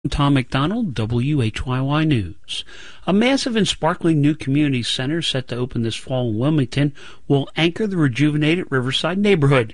Tom McDonald, WHYY News. A massive and sparkling new community center set to open this fall in Wilmington will anchor the rejuvenated Riverside neighborhood.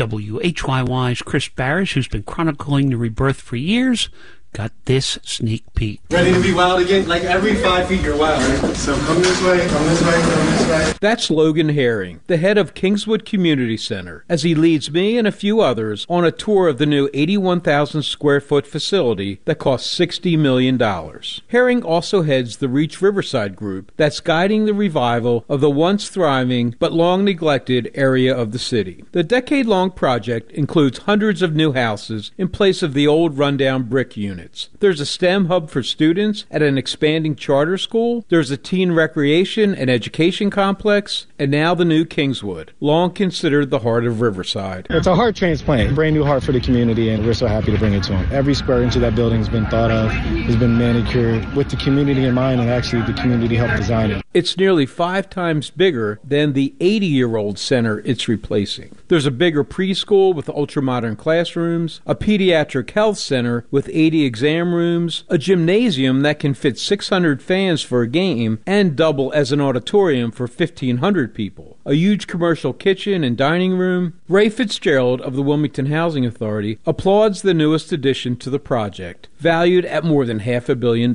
WHYY's Chris Barish, who's been chronicling the rebirth for years, got this sneak peek. Ready to be wild again? Like every 5 feet you're wild. Right? So come this way, come this way, come this way. That's Logan Herring, the head of Kingswood Community Center, as he leads me and a few others on a tour of the new 81,000 square foot facility that costs $60 million. Herring also heads the Reach Riverside group that's guiding the revival of the once thriving but long neglected area of the city. The decade-long project includes hundreds of new houses in place of the old rundown brick units. There's a STEM hub for students at an expanding charter school. There's a teen recreation and education complex. And now the new Kingswood, long considered the heart of Riverside. It's a heart transplant, brand new heart for the community, and we're so happy to bring it to them. Every square inch of that building has been thought of, has been manicured with the community in mind, and actually the community helped design it. It's nearly 5 times bigger than the 80-year-old center it's replacing. There's a bigger preschool with ultra-modern classrooms, a pediatric health center with 80 exam rooms, a gymnasium that can fit 600 fans for a game and double as an auditorium for 1,500 people, a huge commercial kitchen and dining room. Ray Fitzgerald of the Wilmington Housing Authority applauds the newest addition to the project, valued at more than $500 million.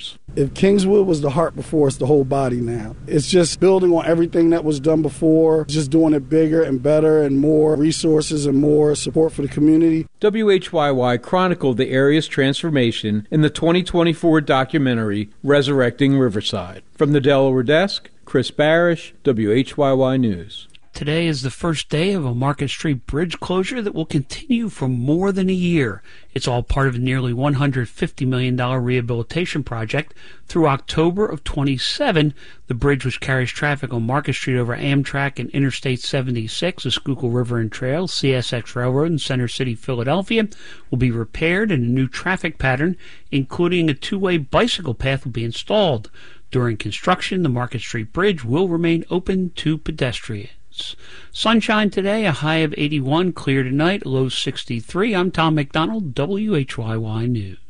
If Kingswood was the heart before, it's the whole body now. It's just building on everything that was done before, just doing it bigger and better and more resources and more support for the community. WHYY chronicled the area's transformation in the 2024 documentary Resurrecting Riverside. From the Delaware desk, Chris Barish, WHYY News. Today is the first day of a Market Street Bridge closure that will continue for more than a year. It's all part of a nearly $150 million rehabilitation project. Through October of 27, the bridge, which carries traffic on Market Street over Amtrak and Interstate 76, the Schuylkill River and Trail, CSX Railroad, and Center City, Philadelphia, will be repaired, and a new traffic pattern, including a two-way bicycle path, will be installed. During construction, the Market Street Bridge will remain open to pedestrians. Sunshine today, a high of 81, clear tonight, low 63. I'm Tom McDonald, WHYY News.